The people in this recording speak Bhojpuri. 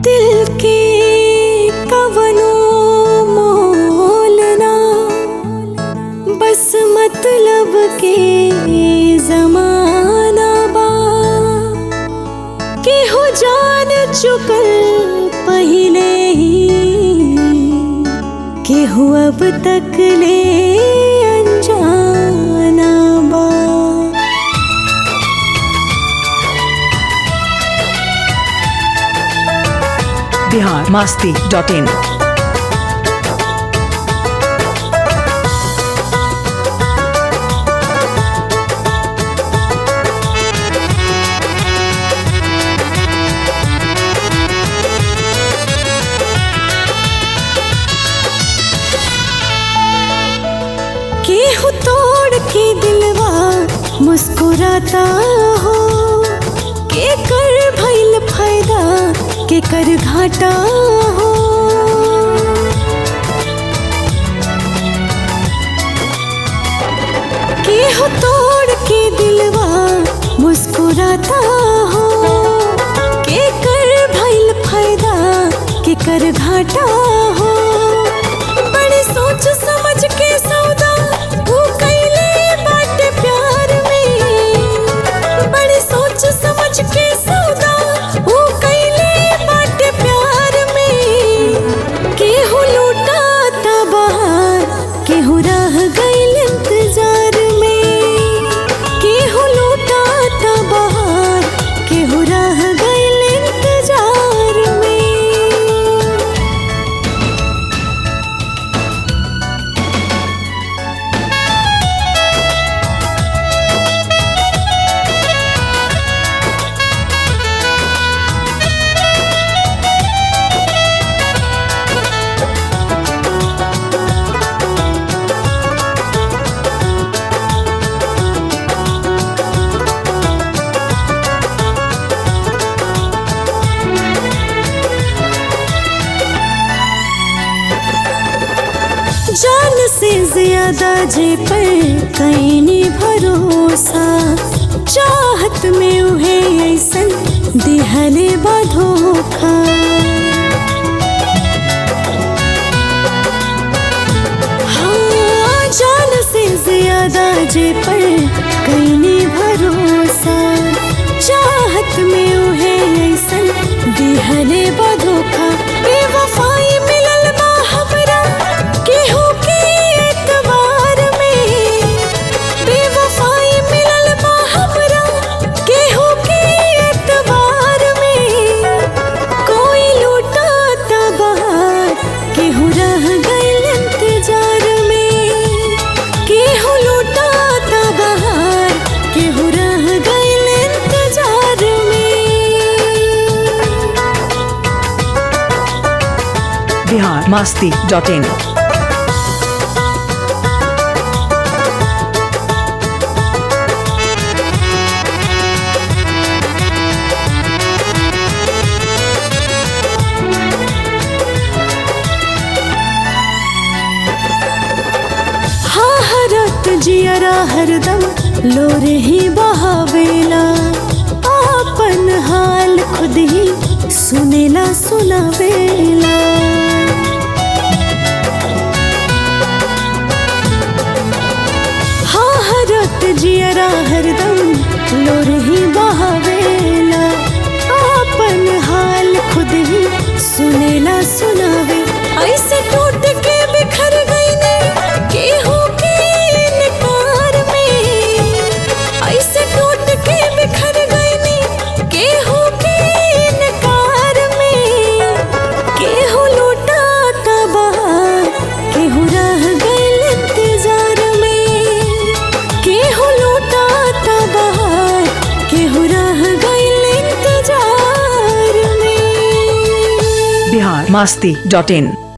दिल के कवनो मोलना, बस मतलब के जमाना बा। केहू जान चुकल पहिले ही, केहू अब तक ले अनजाना बा। biharmasti.in केहू तोड़ के दिलवा मुस्कुराता हो, के कर भइल फायदा के कर घाटा हो। केहू तोड़ के दिलवा मुस्कुराता हो, के कर भइल फायदा के कर घाटा हो। बड़ी सोच समझ के सौदा वो कैले बाटे प्यार में, बड़ी सोच समझ के सौदा वो कैले बाटे प्यार में। केहू लूटाता बहार, केहू रह गइल इंतजार में। केहू लूटाता बहार, केहू रह गइल इंतजार में। जान से ज्यादा जे पर कैनी भरोसा, चाहत में उहे ऐसन दिहले बा धोखा। हाँ, जान से ज्यादा जे पर कैनी भरोसा, चाहत में उहे ऐसन दिहले बा धोखा। बेवफाई मिलल बा हमरा केहू के एतबार में, बेवफाई मिलल बा हमरा केहू के एतबार में। कोई लूटाता बहार, केहू रह गइल इंतजार में। केहू लूटाता बहार, केहू रह गइल इंतजार में। biharmasti.in हाँ, हरत जियरा हरदम लोर ही बहावेला, आपन हाल खुद ही सुनेला सुनावेला। हाँ, हरत जियरा हरदम लोर ही बहावेला, आपन हाल खुद ही सुनेला सुनावे। ऐसे टूट के बिखर गई ने केहू के इनकार में, ऐसे टूट के बिखर गई ने केहू के इनकार में। केहू लूटाता बहार, केहू रह गइल इंतजार में। केहू लूटाता बहार, केहू रह गइल इंतजार में। biharmasti.in